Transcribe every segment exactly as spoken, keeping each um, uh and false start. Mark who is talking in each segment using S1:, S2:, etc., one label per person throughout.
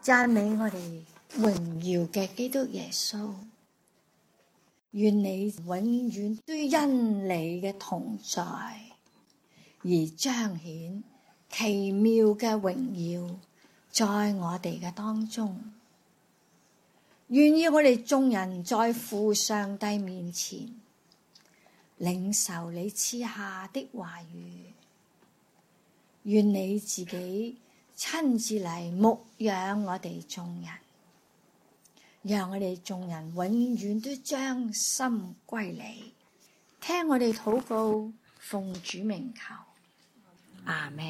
S1: 讚美我哋榮耀嘅基督耶穌，願你永遠都因你嘅同在而彰顯奇妙嘅榮耀在我哋嘅當中。願意我哋眾人在父上帝面前領受你賜下的話語，願你自己親自嚟牧養我哋眾人，讓我哋眾人永遠都將心歸你。聽我哋禱告，奉主名求，阿們。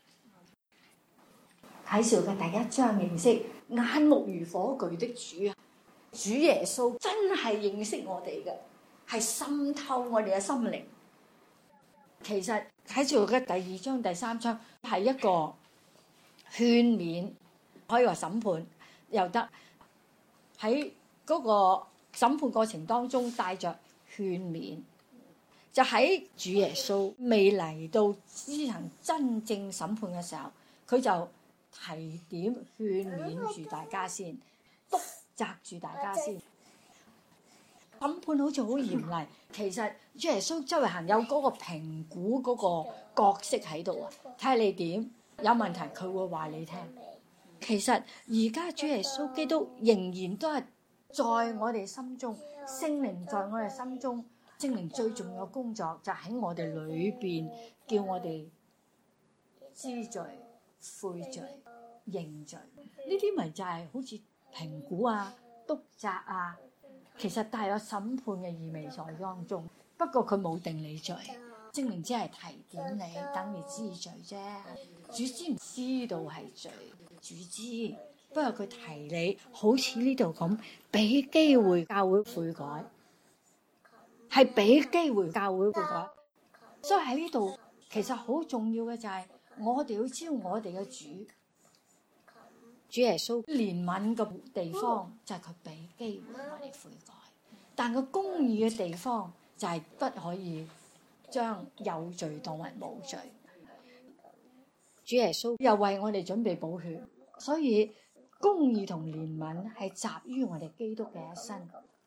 S1: 啟示錄嘅第一章認識眼目如火炬的主啊！主耶穌真係認識我哋嘅，係滲透我哋嘅心靈。其實啟示錄嘅第二章、第三章係一個勸勉，可以話審判又得，喺嗰個審判過程當中帶着勸勉，就喺主耶穌未嚟到施行真正審判嘅時候，佢就提點勸勉住大家先，督責住大家先。審判好似好嚴厲，其實主耶穌周圍行有嗰個評估嗰個角色喺度啊，睇下你點。有問題佢會話你聽。其實而家主耶穌基督仍然都係在我哋心中，聖靈在我哋心中。聖靈最重要嘅工作就喺我哋裏邊，叫我哋知罪、悔罪、認罪。呢啲咪就係好似評估啊、督責啊，其實帶有審判嘅意味在當中。不過佢冇定你罪。聖靈只係提點你，等你知罪啫。主知唔知道係罪？主知，不過佢提你，好似呢度咁，俾機會教會悔改，係俾機會教會悔改。所以喺呢度，其實好重要嘅就係我哋要知道我哋嘅主，主耶穌憐憫嘅地方就係佢俾機會我哋悔改，但個公義嘅地方就係不可以將有罪當為冇罪。主耶穌又為我哋準備寶血，所以公義同憐憫係集於我哋基督嘅一身。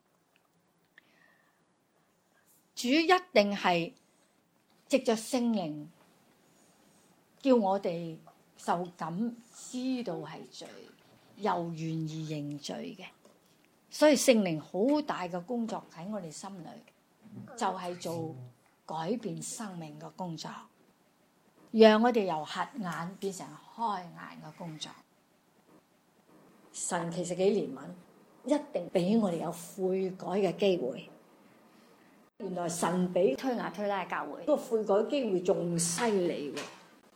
S1: 主一定係藉着聖靈叫我哋受感知道係罪，又願意認罪嘅。所以聖靈好大嘅工作喺我哋心裏，就係做改變生命嘅工作，讓我哋由瞎眼變成開眼嘅工作。神其實幾憐憫，一定俾我哋有悔改嘅機會。原來神俾推雅推拉教會，嗰個悔改機會仲犀利喎。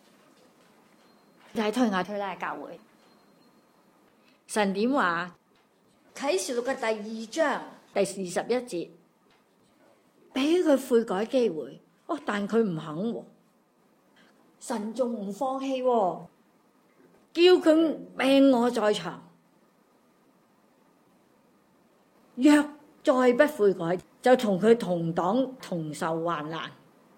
S1: 就係推雅推拉教會，神點話？啟示錄嘅第二章第二十一節，俾佢悔改機會，哦，但佢唔肯喎。神仲唔放棄喎，叫佢命我在場。若再不悔改，就同佢同黨同受患難，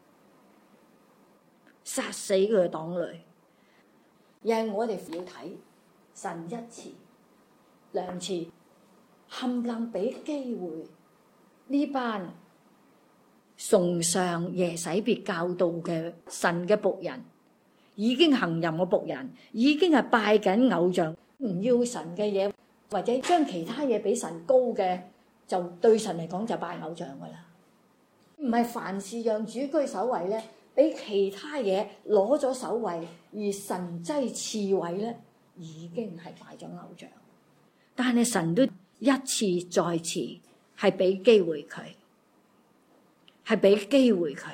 S1: 殺死佢嘅黨類。又係我哋要睇神一次、兩次，冚唪唥俾機會呢班崇尚耶洗別教導嘅神嘅僕人，已經行淫嘅僕人，已經係拜緊偶像，唔要神嘅嘢，或者將其他嘢比神高嘅，就對神嚟講就拜偶像噶啦。唔係凡事讓主居首位咧，俾其他嘢攞咗首位，而神祭次位咧，已經係拜咗偶像。但係神都一次再次係俾機會佢，係俾機會佢，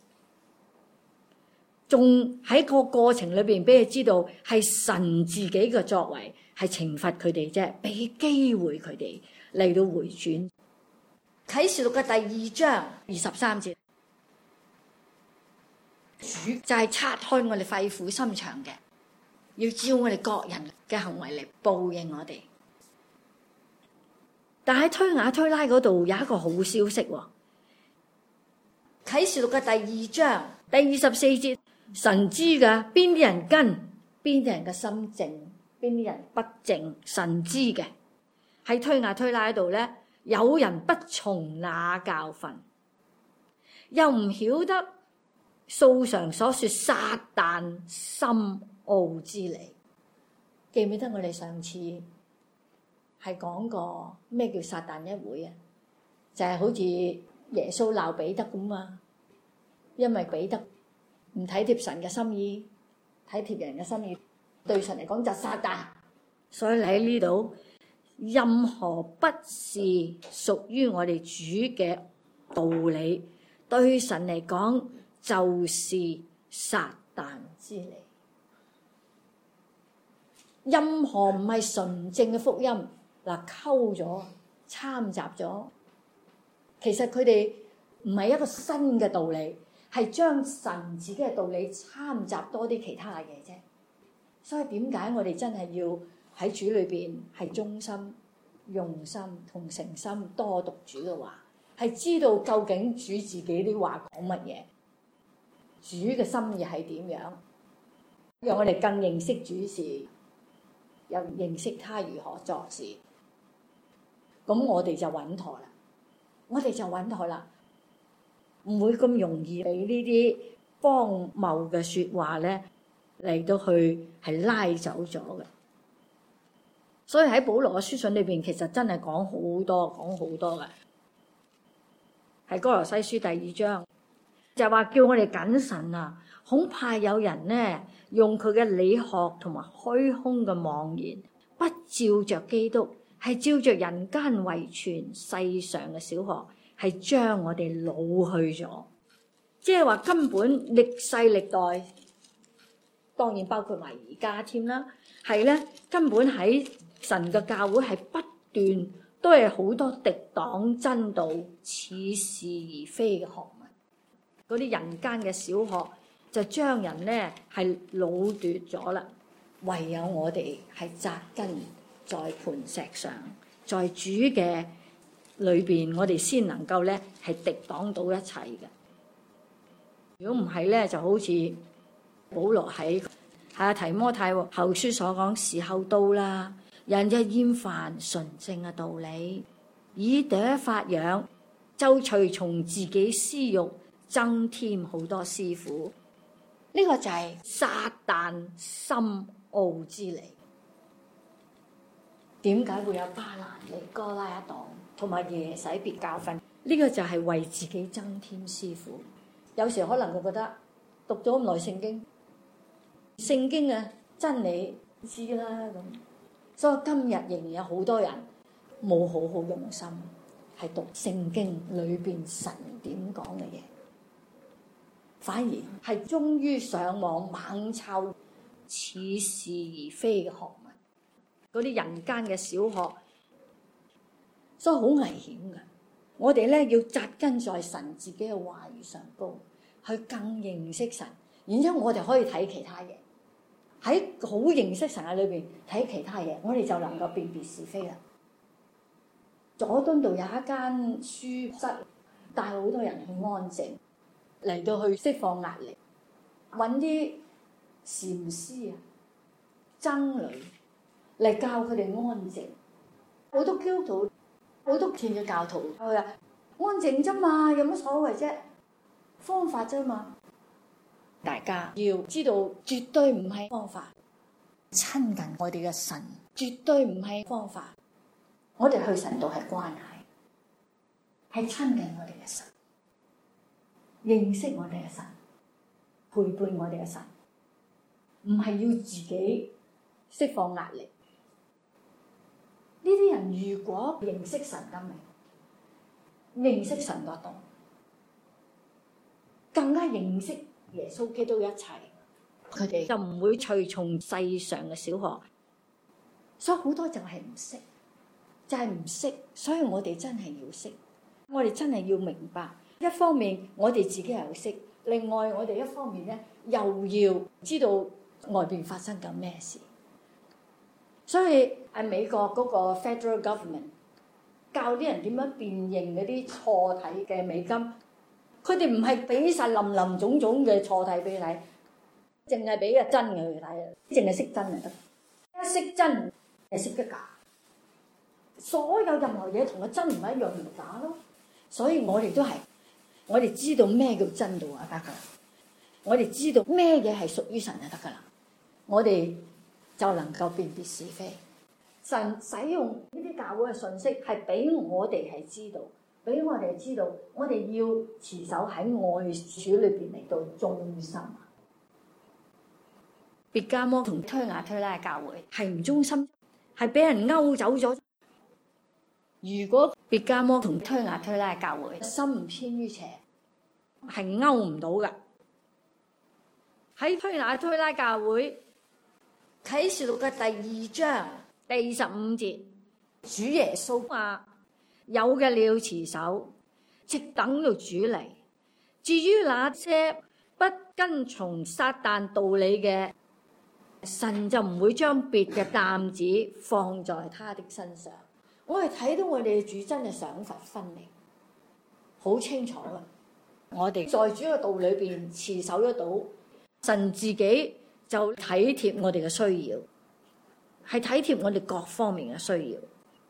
S1: 仲喺個過程裏邊俾佢知道係神自己嘅作為，係懲罰佢哋啫，俾機會佢哋嚟到回轉。啟示錄嘅第二章二十三節，主就係拆開我哋肺腑心腸嘅，要照我哋各人嘅行為嚟報應我哋。但喺推雅推拉嗰度有一個好消息喎。啟示錄嘅第二章第二十四節，神知噶邊啲人跟，邊啲人嘅心靜，邊邊啲人不正，神知嘅。喺推雅推拉度咧，有人不從那教訓，又唔曉得素常所說撒但深奧之理。記唔記得我哋上次係講過咩叫撒但一會啊？就係、是、好似耶穌鬧彼得咁啊，因為彼得唔體貼神嘅心意，體貼人嘅心意，對神嚟講就撒但。所以你喺呢度，任何不是屬於我哋主嘅道理，對神嚟講就是撒但之理。任何唔係純正嘅福音，嗱溝咗、摻雜咗，其實佢哋唔係一個新嘅道理，係將神自己嘅道理摻雜多啲其他嘅嘢啫。所以點解我哋真係要喺主裏邊係忠心、用心同誠心多讀主嘅話，係知道究竟主自己啲話講乜嘢，主嘅心意係點樣，讓我哋更認識主事，又認識他如何作事，咁我哋就穩妥啦。我哋就穩妥啦，唔會咁容易俾呢啲荒謬嘅説話咧嚟到去係拉走咗嘅。所以喺保羅嘅書信裏邊，其實真係講好多，講好多嘅。係哥羅西書第二章就話叫我哋謹慎啊，恐怕有人呢用佢嘅理學同埋虛空嘅妄言，不照着基督，係照着人間遺傳世上嘅小學，係將我哋老去咗。即係話根本歷世歷代，當然包括埋而家添啦，係咧根本喺神嘅教會係不斷都係好多敵擋真道、似是而非嘅學問。嗰啲人間嘅小學就將人咧係擄奪咗啦。唯有我哋係扎根在磐石上，在主嘅裏邊，我哋先能夠咧係敵擋到一切嘅。如果唔係咧，就好似保羅喺係提摩太後書所講，時候到啦，人就厭煩純正嘅道理，以朵發揚，就隨從自己私欲，增添好多師傅。呢、這個就係撒但深奧之理。點解會有巴蘭尼、哥拉一黨同埋耶洗別教訓？呢、這個就係為自己增添師傅。有時可能佢覺得讀咗咁耐聖經，聖經嘅真理知啦咁，所以今日仍然有好多人冇好好用心係讀聖經裏邊神點講嘅嘢，反而係終於上網猛抄似是而非嘅學問，嗰啲人間嘅小學，所以好危險嘅。我哋咧要扎根在神自己嘅話語上高，去更認識神，然之後我哋可以睇其他嘢，喺好認識神嘅裏邊睇其他嘢，我哋就能夠辨別是非啦。佐敦道有一間書室，帶好多人去安靜，嚟到去釋放壓力，揾啲禪師啊、僧侶嚟教佢哋安靜。好多基督徒、好多虔嘅教徒，佢話安靜啫嘛，有乜所謂啫？方法啫嘛。大家要知道，絕對唔係方法。親近我哋嘅神，絕對唔係方法。我哋去神道係關係，係親近我哋嘅神，認識我哋嘅神，陪伴我哋嘅神，唔係要自己釋放壓力。呢啲人如果認識神得明，認識神嗰度，更加認識耶穌基督一切，佢哋就唔會隨從世上嘅小學。所以好多就係唔識，就係唔識。所以我哋真係要識，我哋真係要明白。一方面我哋自己又要識，另外我哋一方面咧又要知道外邊發生緊咩事。所以喺美國嗰個 Federal Government 教啲人點樣辨認嗰啲錯體嘅美金，佢哋唔係俾晒林林總總嘅錯體俾你睇，淨係俾個真嘅佢睇，淨係識真就得。 識真係識得假，所有任何嘢同個真唔係一樣，咪假咯。所以我哋都係，我哋知道咩叫真道啊，得噶啦。我哋知道咩嘢係屬於神就得噶啦，我哋就能夠辨別是非。神使用呢啲教會嘅信息，係俾我哋係知道，俾我哋知道，我哋要持守喺愛主裏邊嚟到忠心。別迦摩同推雅推拉嘅教會係唔忠心，係俾人勾走咗。如果別迦摩同推雅推拉嘅教會心唔偏於邪，係勾唔到噶。喺推雅推拉教會啟示錄嘅第二章第十五節，主耶穌話：有嘅你要持守，直等到主嚟。至於那些不跟從撒但道理嘅，神就唔會將別嘅擔子放在他的身上。我哋睇到我哋嘅主真係賞罰分明，好清楚噶。我哋在主嘅道裏邊持守得到，神自己就體貼我哋嘅需要，係體貼我哋各方面嘅需要。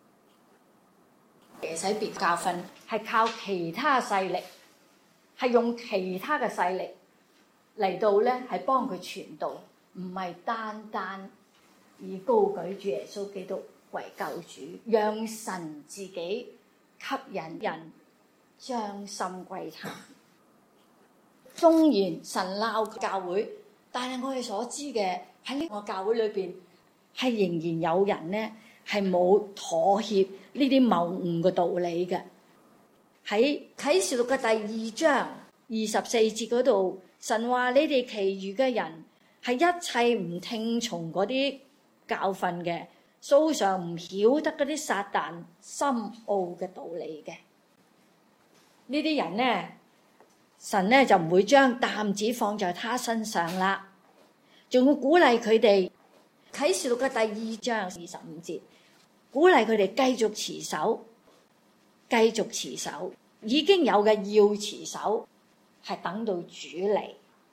S1: 耶洗別教訓係靠其他勢力，係用其他嘅勢力嚟到咧，係幫佢傳道，唔係單單以高舉主耶穌基督為救主，讓神自己吸引人將心歸他。縱然神鬧教會，但係我哋所知嘅喺呢個教會裏邊，係仍然有人呢係冇妥協呢啲謬誤嘅道理嘅。喺啟示錄嘅第二章二十四節嗰度，神話你哋其餘嘅人係一切唔聽從嗰啲教訓嘅，素常唔曉得嗰啲撒但深奧嘅道理嘅。呢啲人呢，神呢就唔會將擔子放在他身上啦，仲會鼓勵佢哋。啟示錄嘅第二章二十五節，鼓勵佢哋繼續持守，繼續持守，已經有嘅要持守，係等到主嚟。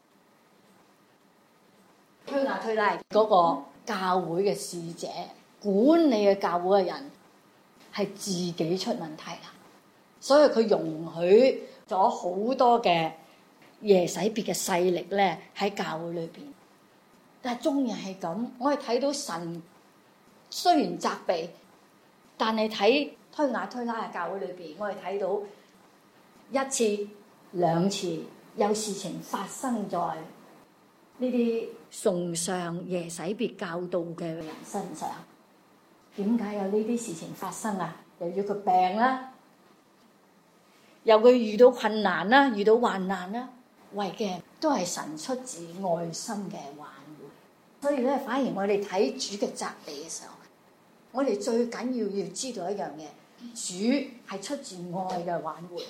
S1: 推雅推拉嗰個教會嘅使者，管理嘅教會嘅人係自己出問題啦，所以佢容許咗好多嘅耶洗別嘅勢力咧喺教會裏邊。但係縱然係咁，我哋睇到神雖然責備，但係睇推雅推拉嘅教會裏邊，我哋睇到一次兩次有事情發生在呢啲崇尚耶洗別教導嘅人身上。點解有呢啲事情發生啊？又要佢病啦，又佢遇到困難啦，遇到患難啦，為嘅都係神出自愛心嘅挽回。所以咧，反而我哋睇主嘅責備嘅時候，我哋最緊要要知道一樣嘢，主係出自愛嘅挽回。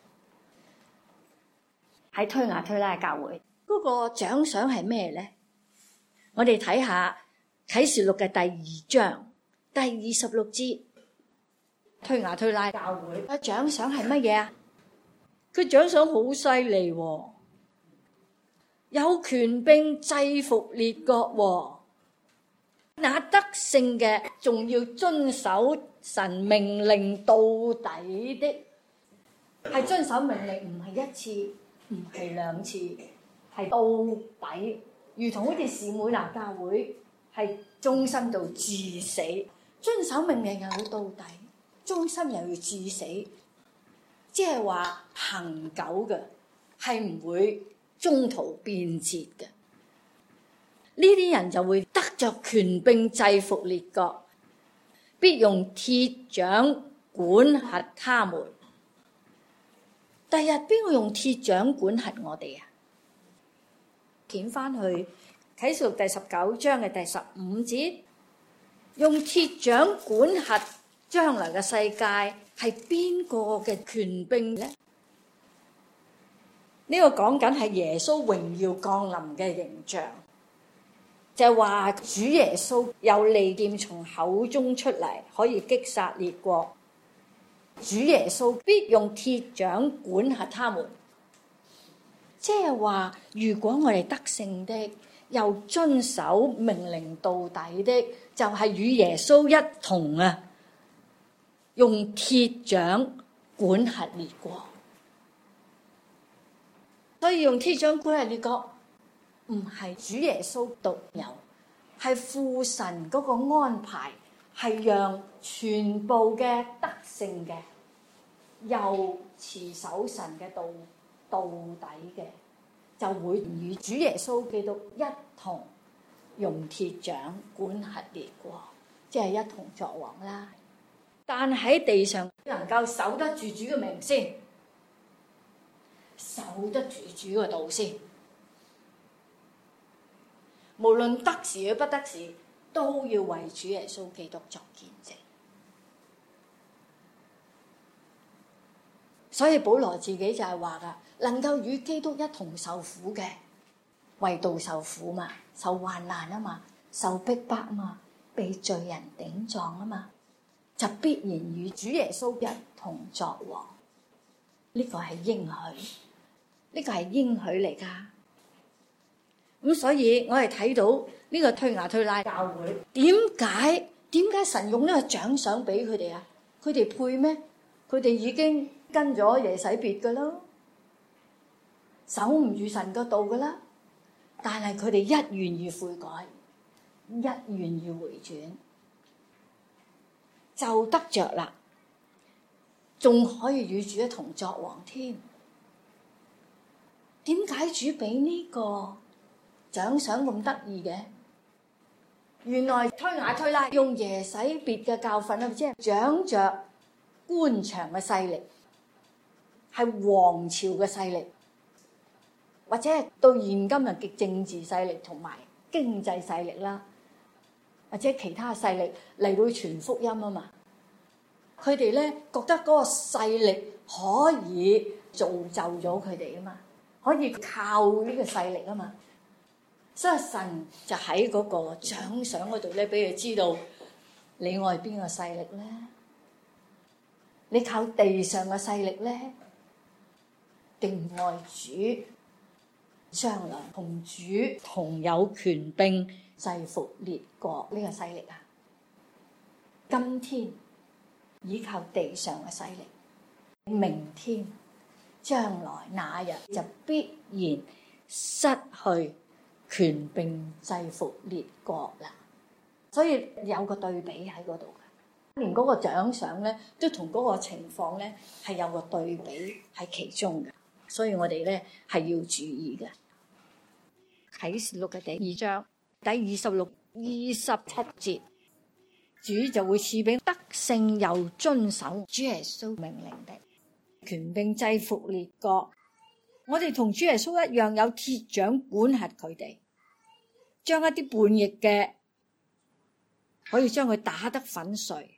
S1: 喺推雅推拉嘅教會，嗰個獎賞係咩咧？我哋睇下啟示錄嘅第二章第二十六節，推雅推拉教會嘅獎賞係乜嘢啊？佢獎賞好犀利喎，有權柄制服列國，那得勝嘅仲要遵守神命令到底的，係遵守命令，唔係一次，唔係兩次，係到底，如同好似士每拿教會係忠心到致死，遵守命令又要到底，忠心又要致死，即係話恆久嘅，係唔會中途變節嘅。呢啲人就會得着權柄制服列國，必用鐵掌管轄他們。第日邊個用鐵掌管轄我哋啊？捲翻去啟示錄第十九章嘅第十五節，用鐵掌管轄將來嘅世界係邊個嘅權柄呢？呢、這個講緊係耶穌榮耀降臨嘅形象，就係話主耶穌有利劍從口中出嚟，可以擊殺列國。主耶穌必用鐵掌管轄他們，即係話如果我哋得勝的， 又遵守命令到底的，就係與耶穌一同啊，用鐵掌管轄列國。所以用鐵掌管轄列國，唔係主耶穌獨有，係父神嗰個安排，係讓全部嘅得勝嘅，又持守神嘅道到底嘅，就會與主耶穌基督一同用鐵掌管轄列國，即係一同作王啦。但喺地上能夠守得住主嘅名先，守得住主嘅道先，無論得時與不得時，都要為主耶穌基督作見證。所以保羅自己就係話噶，能夠與基督一同受苦嘅，為道受苦嘛，受患難啊嘛，受逼迫啊嘛，被罪人頂撞啊嘛，就必然與主耶穌一同作王。呢個係應許，呢個係應許嚟噶。咁所以我哋睇到呢個推雅推拉教會，點解點解神用呢個獎賞俾佢哋啊？佢哋配咩？佢哋已經跟咗耶洗別噶啦，守唔住神個道噶啦。但係佢哋一願意悔改，一願意回轉，就得着啦，仲可以與主一同作王添。點解主俾呢個獎賞咁得意嘅？原來推雅推拉用耶洗別嘅教訓啊，即係長着官場嘅勢力，係王朝嘅勢力，或者係到現今日嘅政治勢力同埋經濟勢力啦，或者其他勢力嚟到傳福音啊嘛。佢哋咧覺得嗰個勢力可以造就咗佢哋啊嘛，可以靠呢個勢力啊嘛。所以神就喺嗰個獎賞嗰度咧，俾佢知道你愛邊個勢力咧？你靠地上嘅勢力咧，定愛主？將來同主同有權柄制服列國呢個勢力啊！今天依靠地上嘅勢力，明天將來那日就必然失去權柄制服列國啦。所以有個對比喺嗰度嘅，連嗰個獎賞咧都同嗰個情況咧係有個對比喺其中嘅，所以我哋咧係要注意嘅。啟示錄嘅第二章第二十六、二十七節，主就會賜俾得勝又遵守主耶穌命令的權柄制服列國。我哋同主耶穌一樣，有鐵掌管轄佢哋，將一啲叛逆嘅可以將佢打得粉碎。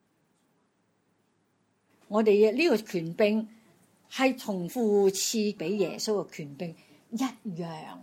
S1: 我哋嘅呢個權柄係同父賜俾耶穌嘅權柄一樣，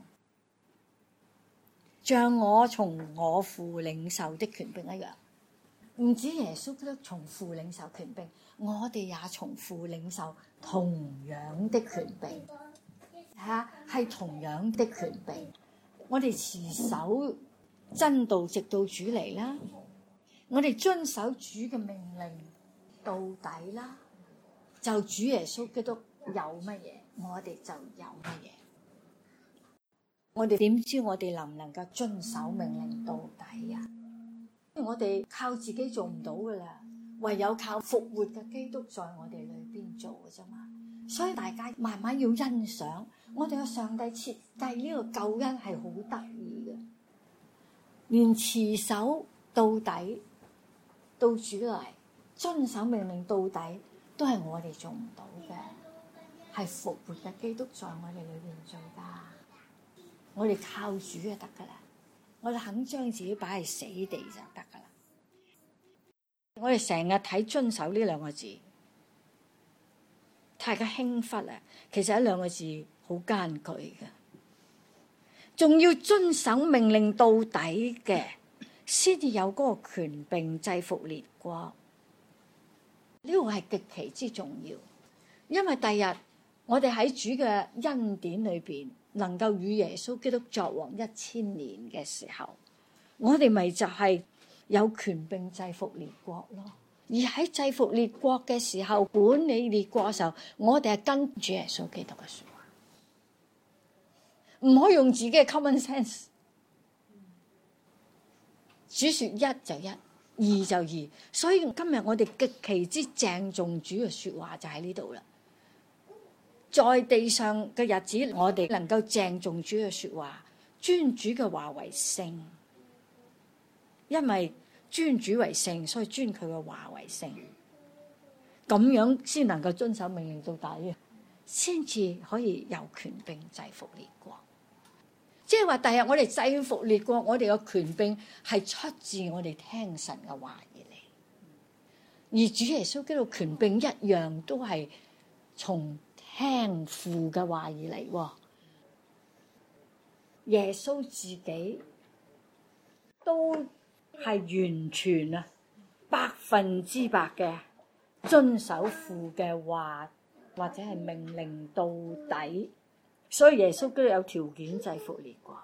S1: 像我從我父領受的權柄一樣。唔止耶穌基督從父領受權柄，我哋也從父領受同樣的權柄。吓，係同樣的權柄。我哋持守真道直到主嚟啦，我哋遵守主嘅命令到底啦。就主耶穌基督有乜嘢，我哋就有乜嘢。我哋點知我哋能唔能夠遵守命令到底啊？我哋靠自己做唔到噶啦，唯有靠復活嘅基督在我哋裏邊做嘅啫嘛。所以大家慢慢要欣賞我哋嘅上帝設計呢個救恩係好得意嘅，連持守到底到主嚟遵守命令到底都係我哋做唔到嘅，係復活嘅基督在我哋裏邊做噶。我哋靠主就得噶啦，我哋肯將自己擺喺死地就得噶啦。我哋成日睇遵守呢兩個字，太過輕忽啦。其實呢兩個字好艱巨嘅，仲要遵守命令到底嘅，先至有嗰個權柄制服列國。呢個係極其之重要，因為第日我哋喺主嘅恩典裏邊， 能夠與耶穌基督作王一千年嘅時候，我哋咪就係有權柄制服列國咯。而喺制服列國嘅時候，管理列國嘅時候，我哋係跟主耶穌基督嘅說話，唔可以用自己嘅 common sense。主說一就一，二就二，所以今日我哋極其之鄭重主嘅說話就喺呢度啦。在地上嘅日子，我哋能夠鄭重主嘅說話，尊主嘅話為聖，因為尊主為聖，所以尊佢嘅話為聖，咁樣先能夠遵守命令到底，先至可以有權柄制服列國。即係話第日我哋制服列國，我哋嘅權柄係出自我哋聽神嘅話而嚟，而主耶穌基督權柄一樣都係從聽父嘅話而嚟。耶穌自己都係完全啊，百分之百嘅遵守父嘅話或者係命令到底，所以耶穌基督有條件制服列國。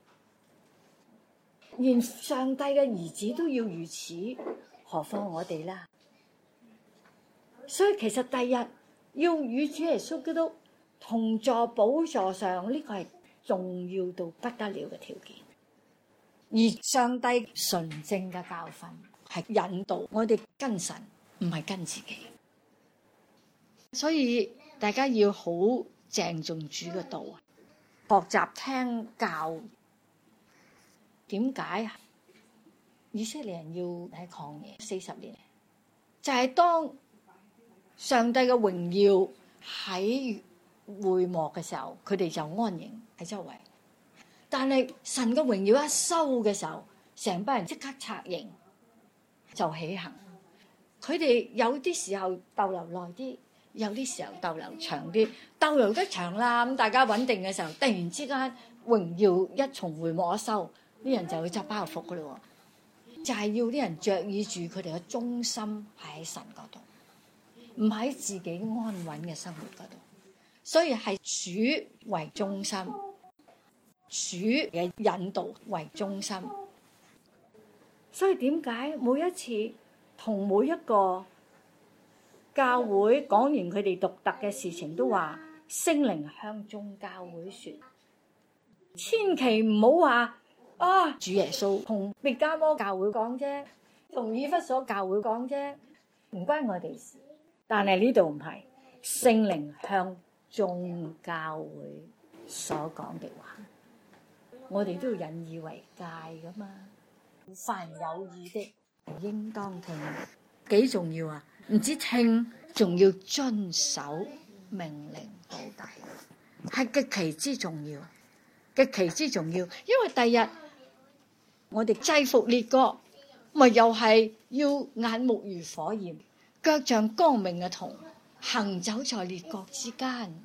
S1: 連上帝嘅兒子都要如此，何況我哋啦？所以其實第日要與主耶穌基督同坐寶座上，呢個係重要到不得了嘅條件。而上帝純正嘅教訓係引導我哋跟神，唔係跟自己。所以大家要好鄭重主嘅道，學習聽教。點解以色列人要喺曠野四十年？就係、是、當上帝嘅榮耀喺會幕嘅時候，佢哋就安營喺周圍。但係神嘅榮耀一收嘅時候，成班人即刻拆營就起行。佢哋有啲時候逗留耐啲，有啲時候逗留長啲。逗留得長啦，咁大家穩定嘅時候，突然之間榮耀一從會幕一收，啲人就會執包袱噶啦。就係、是、要啲人着意住佢哋嘅中心係喺神嗰度，唔喺自己安穩嘅生活嗰度。所以係主為中心，主嘅引導為中心。所以點解每一次同每一個教會講完佢哋獨特嘅事情，都話聖靈向眾教會說，千祈唔好話啊主耶穌同別迦摩教會講啫，同以弗所教會講啫，唔關我哋事。但係呢度唔係，聖靈向眾教會所講嘅話，我哋都要引以為戒噶嘛。凡有耳的應當聽，幾重要啊！唔止聽，仲要遵守命令到底，係極其之重要，極其之重要。因為第日我哋制服列國，咪又係要眼目如火焰，腳像光明嘅銅，行走在列國之間，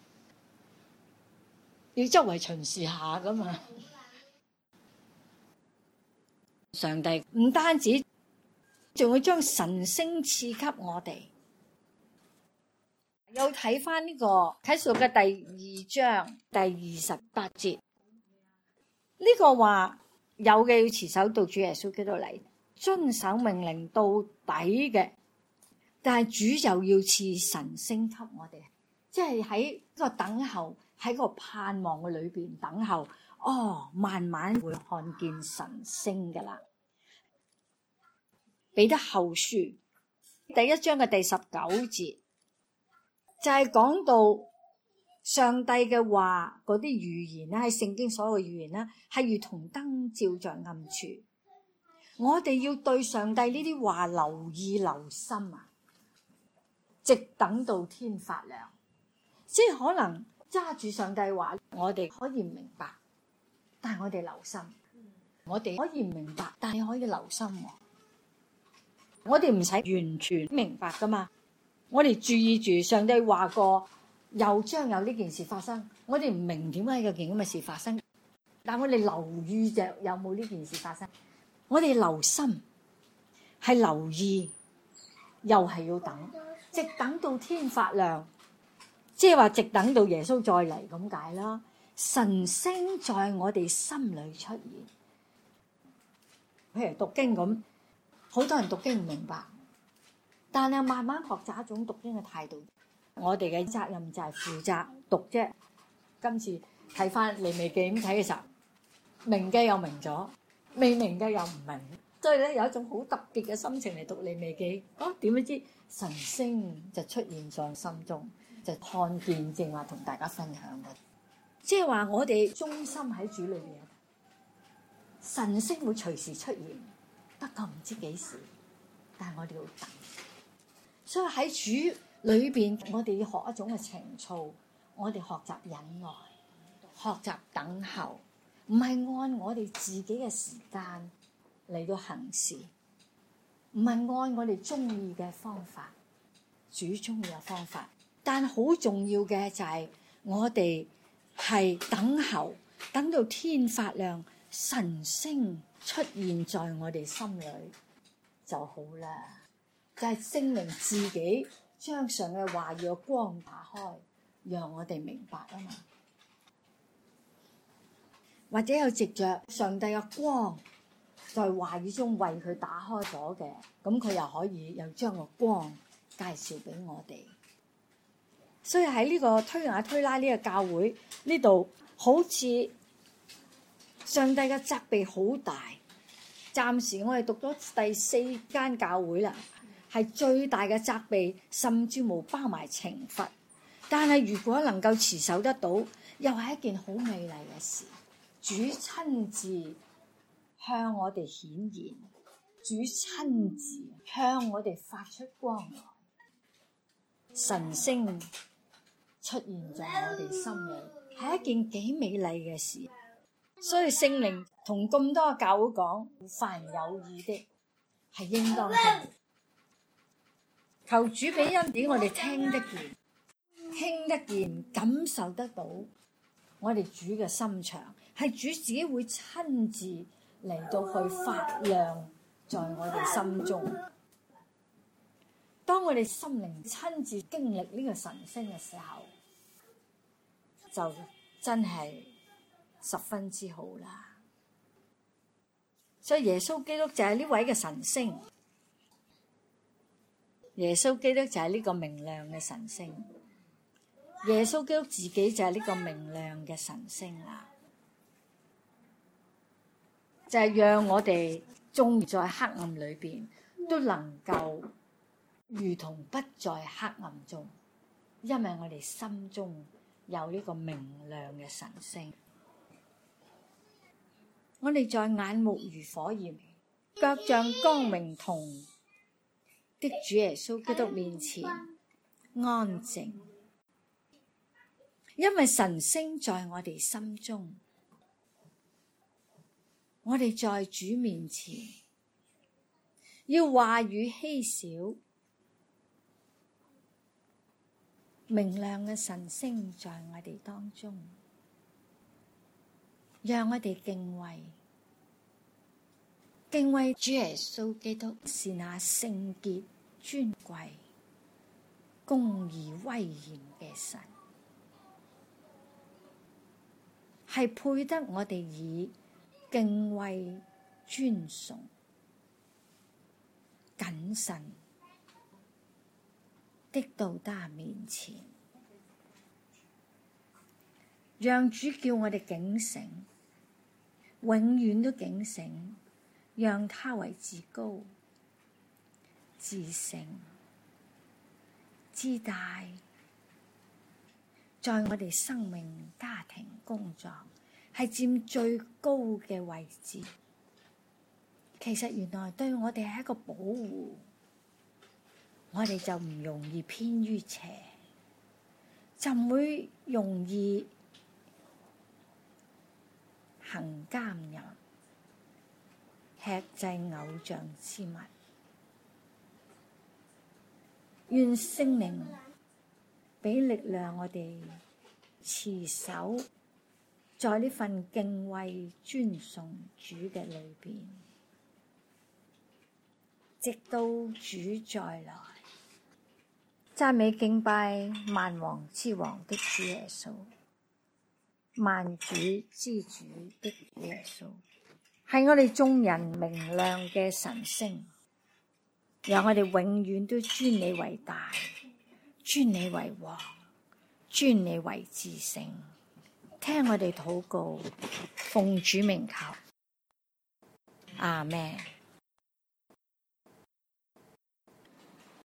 S1: 要周圍巡視下噶嘛。上帝唔單止仲會將神星賜給我哋，又睇翻呢個啟示錄嘅第二章第二十八節，呢、這個話有嘅要持守到主耶穌基督嚟，遵守命令到底嘅，但係主就要賜神星給我哋，即係喺個等候，喺個盼望嘅裏邊等候。哦，慢慢會看見神星噶啦。彼得後書第一章嘅第十九節就係、是、講到上帝嘅話，嗰啲預言咧，喺聖經所有嘅預言咧，係如同燈照在暗處。我哋要對上帝呢啲話留意留心啊，直等到天發亮。即係可能揸住上帝話，我哋可以唔明白。但係我哋留心，我哋可以唔明白，但係可以留心。我哋唔使完全明白噶嘛，我哋注意住上帝話過，又將有呢件事發生。我哋唔明點解有件咁嘅事發生，但係我哋留意着有冇呢件事發生。我哋留心係留意，又係要等，直等到天發亮，即係話直等到耶穌再嚟咁解啦。 神聲在我哋心裏出現。譬如讀經咁，好多人讀經唔明白，但係慢慢學習一種讀經嘅態度。我哋嘅責任就係負責讀啫。今次睇翻利未記咁睇嘅時候，明嘅又明咗，未明嘅又唔明，所以咧有一種好特別嘅心情嚟讀利未記。哦，點樣知神聲就出現在心中，就看見正話同大家分享嘅，即係話我哋忠心喺主裏邊，神聲會隨時出現，不過唔知幾時，但係我哋要等。所以喺主裏邊，我哋要學一種嘅情操，我哋學習忍耐，學習等候，唔係按我哋自己嘅時間嚟到行事，唔係按我哋中意嘅方法，主中意嘅方法。但好重要嘅就係我哋係等候，等到天發亮，神聲出現在我哋心裏就好啦。就係聖靈自己將上嘅話語嘅光打開，讓我哋明白啊嘛。或者有藉着上帝嘅光在話語中為佢打開咗嘅，咁佢又可以又將個光介紹俾我哋。所以喺呢個推雅推拉呢個教會呢度，好似上帝嘅責備好大。暫時我哋讀咗第四間教會啦，係最大嘅責備，甚至冇包埋懲罰。但係如果能夠持守得到，又係一件好美麗嘅事。主親自向我哋顯現，主親自向我哋發出光來，神聲出現在我哋心裏，係一件幾美麗嘅事。所以聖靈同咁多教會講，凡有耳的係應當聽。求主俾恩典，我哋聽得見、聽得見、感受得到我哋主嘅心腸，係主自己會親自嚟到去發亮在我哋心中。當我哋心靈親自經歷呢個神聲嘅時候，就真係十分之好啦。所以耶穌基督就係呢位嘅神聲，耶穌基督就係呢個明亮嘅神聲，耶穌基督自己就係呢個明亮嘅神聲啦。就係讓我哋縱在黑暗裏邊，都能夠如同不在黑暗中，因為我哋心中有呢個明亮嘅神聲。我哋在眼目如火焰，腳像光明銅的主耶穌基督面前安靜，因為神聲在我哋心中。我哋在主面前要話語稀少，明亮嘅神聲在我哋當中，讓我哋敬畏，敬畏主耶穌基督是那聖潔、尊貴、公義、威嚴嘅神，係配得我哋以敬畏、尊崇、謹慎的到他面前，讓主叫我哋警醒，永遠都警醒，讓他為至高、至聖、至大，在我哋生命、家庭、工作係佔最高嘅位置。其實原來對我哋係一個保護，我哋就唔容易偏於邪，就唔會容易行奸淫、吃祭偶像之物。願聖靈俾力量我哋持守在呢份敬畏尊崇主嘅裏邊，直到主再來。讚美敬拜萬王之王的主耶穌。 萬主之主的耶穌，係我哋眾人明亮嘅晨星，讓我哋永遠都尊你為大，尊你為王，尊你為至聖。聽我哋禱告，奉主名求，阿們。